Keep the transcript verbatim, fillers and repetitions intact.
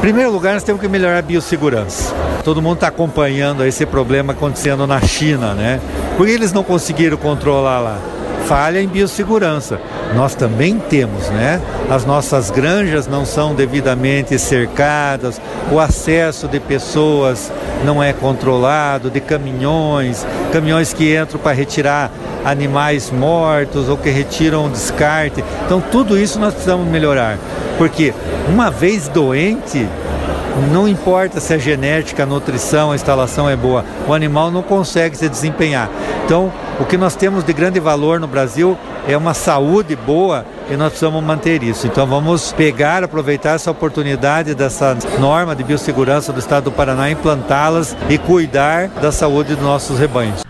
Em primeiro lugar, nós temos que melhorar a biossegurança. Todo mundo está acompanhando esse problema acontecendo na China, né? Porque eles não conseguiram controlar lá. Falha em biossegurança. Nós também temos, né? As nossas granjas não são devidamente cercadas, o acesso de pessoas não é controlado, de caminhões, caminhões que entram para retirar animais mortos ou que retiram descarte. Então tudo isso nós precisamos melhorar, porque uma vez doente, não importa se a genética, a nutrição, a instalação é boa, o animal não consegue se desempenhar. Então, o que nós temos de grande valor no Brasil é uma saúde boa e nós precisamos manter isso. Então, vamos pegar, aproveitar essa oportunidade dessa norma de biossegurança do Estado do Paraná, implantá-las e cuidar da saúde dos nossos rebanhos.